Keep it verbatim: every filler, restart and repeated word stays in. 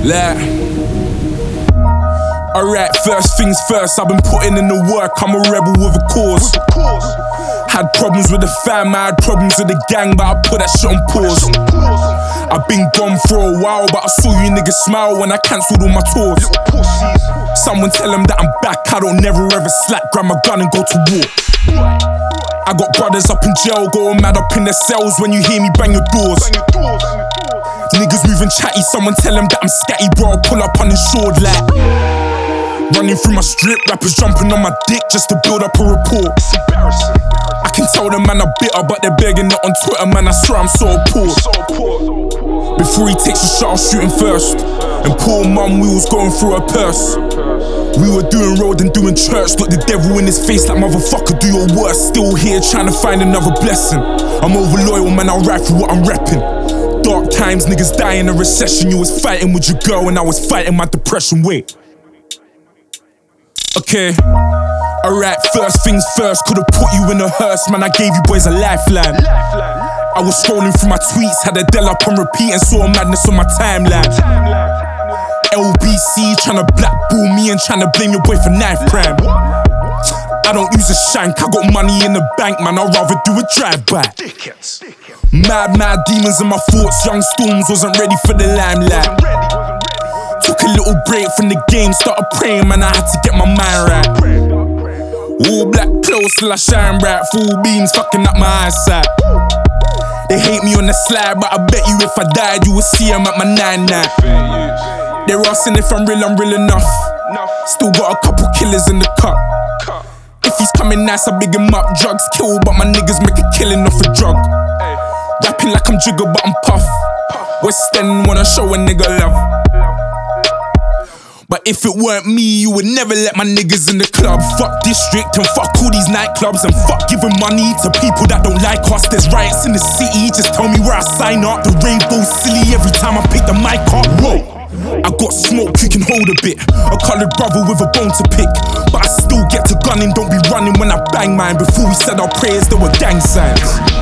Like, alright, first things first, I've been putting in the work, I'm a rebel with a cause. Had problems with the fam, I had problems with the gang, but I put that shit on pause. I've been gone for a while, but I saw you niggas smile when I cancelled all my tours. Someone tell them that I'm back, I don't never ever slack, grab my gun and go to war. I got brothers up in jail, going mad up in their cells when you hear me bang your doors. Niggas moving chatty, someone tell them that I'm scatty, bro, I'll pull up uninsured like. Running through my strip, rappers jumping on my dick just to build up a rapport. I can tell them man are bitter, but they're begging it on Twitter, man, I swear I'm so poor. Before he takes a shot, I'll shoot him first. And poor mum, we was going through her purse. We were doing road and doing church, look the devil in his face like motherfucker, do your worst. Still here trying to find another blessing. I'm over loyal, man, I'll ride through what I'm repping. Dark times, niggas die in a recession. You was fighting with your girl and I was fighting my depression. Wait. Okay. Alright, first things first, could've put you in a hearse, man, I gave you boys a lifeline. I was scrolling through my tweets, had Adele up on repeat and saw madness on my timeline. L B C tryna blackball me and tryna blame your boy for knife crime. I don't use a shank, I got money in the bank, man, I'd rather do a drive-by. Mad, mad demons in my thoughts, young Storms wasn't ready for the limelight. Took a little break from the game, started praying, man, I had to get my mind right. All black clothes till I shine bright, full beams fucking up my eyesight. They hate me on the slide, but I bet you if I died, you would see them at my nine-nine. They're asking if I'm real, I'm real enough. Still got a couple killers in the cup. If he's coming nice, I big him up. Drugs kill, but my niggas make a killing off a drug. Rapping like I'm Jigger, but I'm Puff. West End wanna show a nigga love. But if it weren't me, you would never let my niggas in the club. Fuck district and fuck all these nightclubs and fuck giving money to people that don't like us. There's riots in the city, just tell me where I sign up. The rainbow's silly every time I pick the mic up. Whoa. I got smoke, you can hold a bit. A coloured brother with a bone to pick. But I still get to gunning, don't be running when I bang mine. Before we said our prayers, there were gang signs.